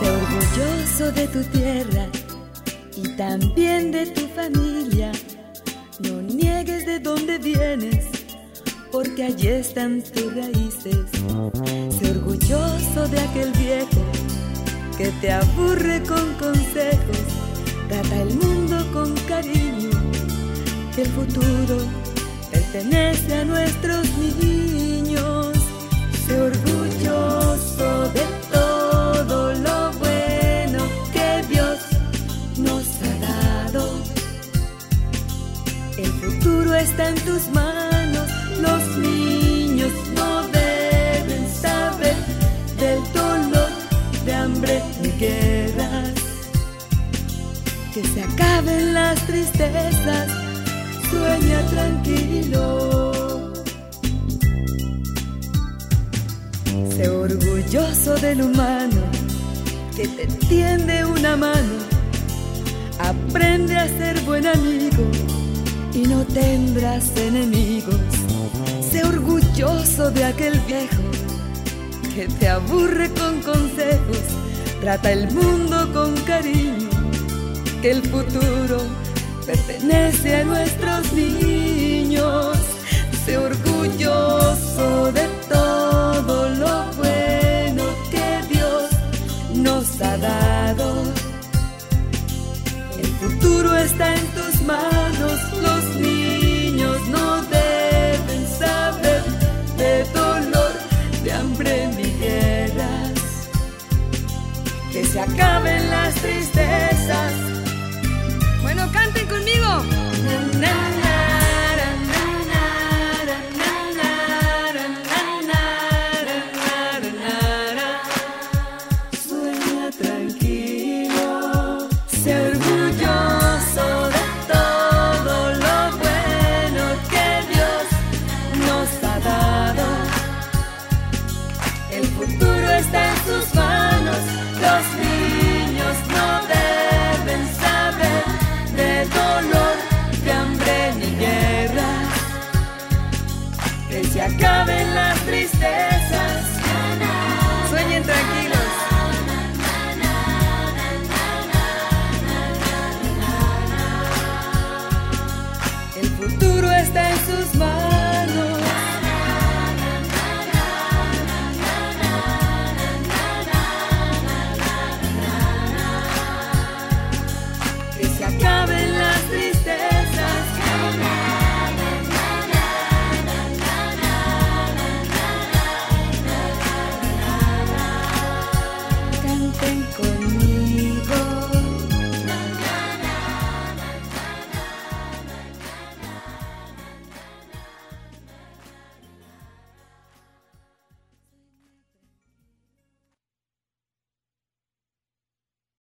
Sé orgulloso de tu tierra y también de tu familia. No niegues de dónde vienes, porque allí están tus raíces. Sé orgulloso de aquel viejo que te aburre con consejos. Trata el mundo con cariño, que el futuro pertenece a nuestros niños. Sé orgulloso de todo lo bueno que Dios nos ha dado. El futuro está en tus manos. Los niños no deben saber del dolor, de hambre ni guerras. Que se acaben las tristezas, sueña tranquilo. Sé orgulloso del humano que te tiende una mano. Aprende a ser buen amigo y no tendrás enemigos. Sé orgulloso de aquel viejo que te aburre con consejos. Trata el mundo con cariño, que el futuro pertenece a nuestros niños. Sé orgulloso de todo lo bueno que Dios nos ha dado. El futuro está en tus manos. Los niños no deben saber de dolor, de hambre ni guerras. Que se acaben las tristezas. Bueno, canten conmigo. Na, na,